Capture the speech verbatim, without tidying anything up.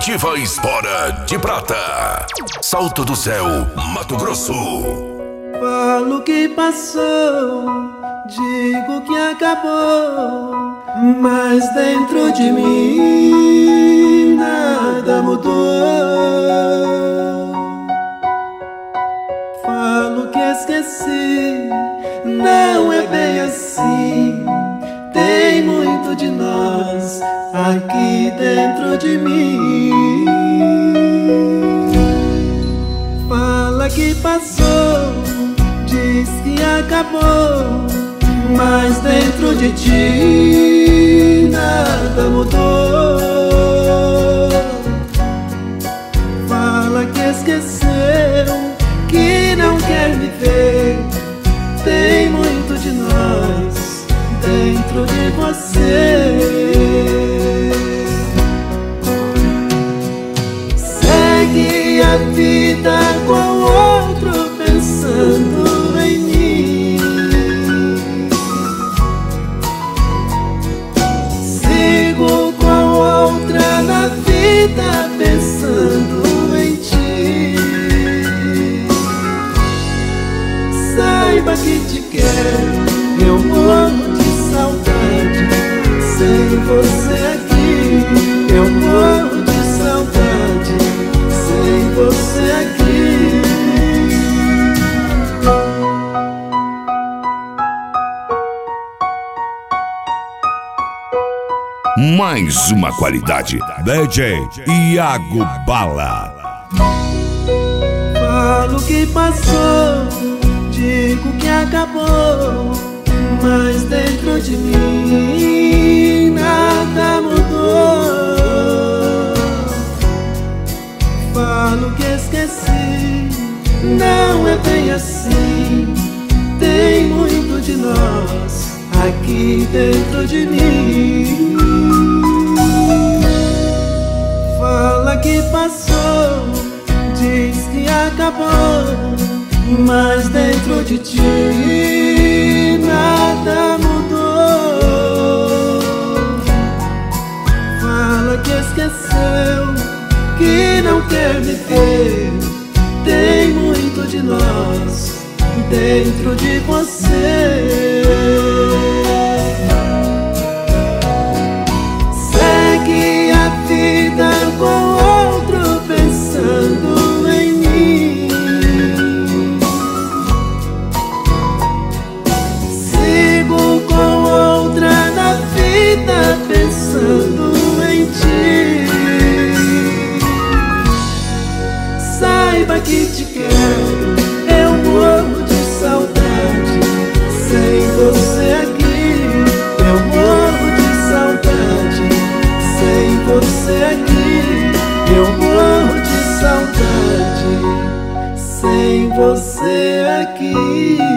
Comitiva Espora de Prata, Salto do Céu, Mato Grosso. Falo que passou, digo que acabou, mas dentro de mim nada mudou. Falo que esqueci, não é bem assim. Tem muito de nós aqui dentro de mim. Fala que passou, diz que acabou, mas dentro de ti nada mudou. Fala que esqueceu, que não quer me ver. Tem muito de nós dentro de você. Segue a vida com outro pensando em mim. Sigo com outra na vida pensando em ti. Saiba que te quero, eu morro de saudade. Sem você aqui, eu morro de saudade. Sem você aqui. Mais uma qualidade, D J Iago Bala. Falo que passou, digo que acabou, mas dentro de mim nada mudou. Falo que esqueci, não é bem assim. Tem muito de nós aqui dentro de mim. Fala que passou, diz que acabou, mas dentro de ti nada mudou. Fala que esqueceu, que não quer me ver. Tem muito de nós dentro de você. Segue a vida com outro pensando em mim. Sigo com outra na vida pensando em ti. Saiba que te quero, eu morro de saudade. Sem você aqui, eu morro de saudade. Sem você aqui, eu morro de saudade. Sem você aqui.